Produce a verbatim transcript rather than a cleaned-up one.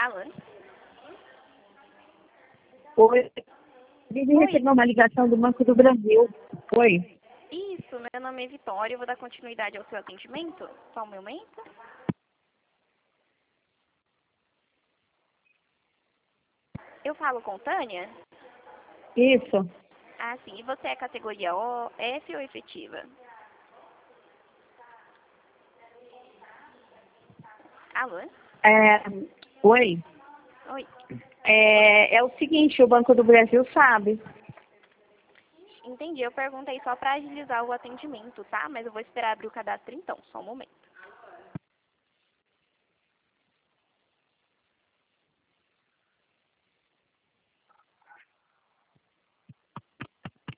Alô? Oi. Eu recebi uma ligação do Banco do Brasil. Oi. Isso, meu nome é Vitória, eu vou dar continuidade ao seu atendimento. Só um momento. Eu falo com Tânia? Isso. Ah, sim. E você é categoria O, F ou efetiva? Alô? É, oi. Oi. É, é o seguinte, o Banco do Brasil sabe. Entendi, eu perguntei só para agilizar o atendimento, tá? Mas eu vou esperar abrir o cadastro então, só um momento.